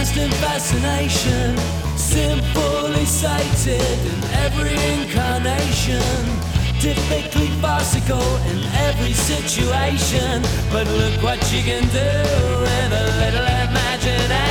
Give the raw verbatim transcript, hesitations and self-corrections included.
constant fascination, simply sated in every incarnation, typically farcical in every situation. But look what you can do with a little imagination.